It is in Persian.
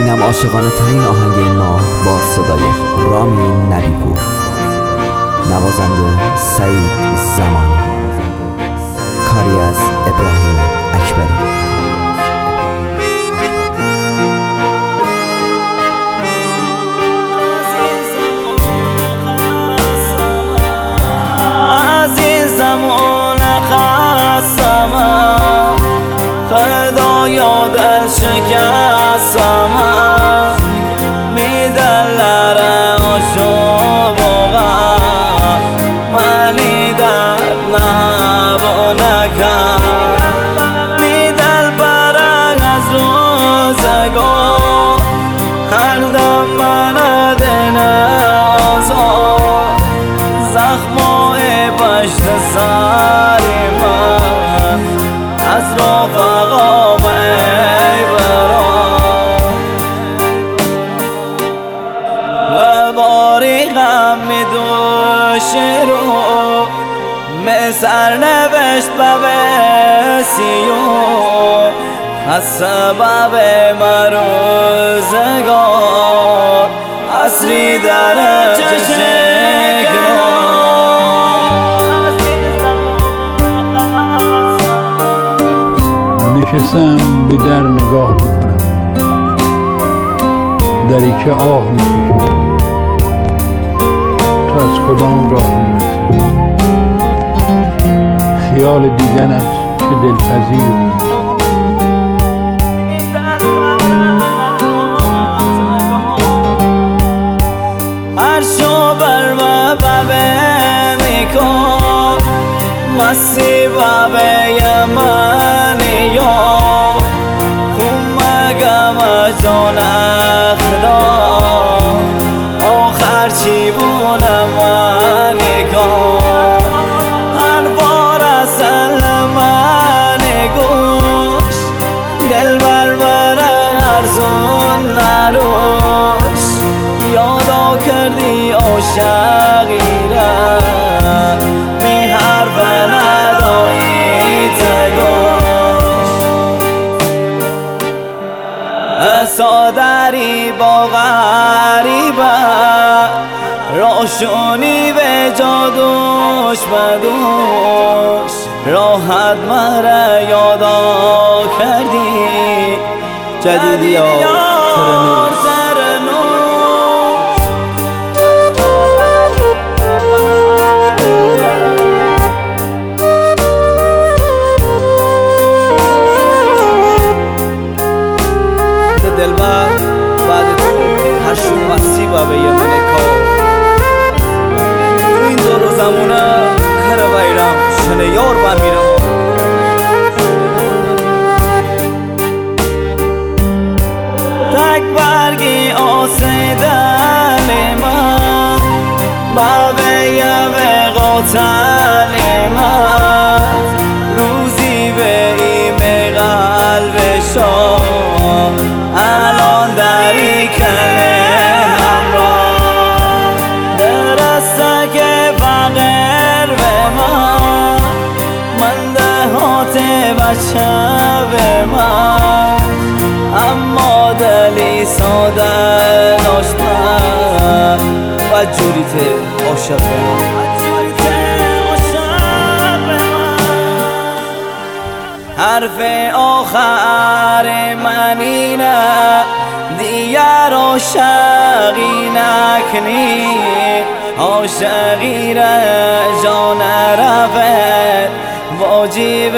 اینم عاشقانه ترین آهنگ این ماه با صدای رامین نبی‌پور، نوازنده سعید زمان، کاری از ابراهیم اکبری. یادت شکستم میدلره آشوقا ولی در نبا نکن میدل برگ از روزگار هر دم من دن آزاد زخمای پشت سری من از رفقا سرنوشت ببسیو از سبب مروزگار عصری در نشستم به در نگاه میکنم، دری که آه میکشم تو از کدام راه میرسی؟ خیال دیدنت که دلپذیر هر شو بر و ببه میکن مسی ببه یمانی یا خمگم جان اخدا آخر چی بونم و نکن یادا کردی عاشقیره می حرف ندایی تگوش سادری با غریبه روشونی به جادوش بدوش راحت مره یادا کردی جدیدی ها دلبر بعد تو هر شو مسیبه به یه منکا تو این دور و زمونه کره بیرم شنه یار بمیرم تک برگی آسیدن من بابه یه قاتل من روزی به ایمه قلب شام الان دری کلم را درسته که فقر به من دهات بچه به من اما دلی ساده داشتم و جوریت عاشق حرف آخر من اینه دیگر عاشقی نکنی عاشقی را جان رفت واجب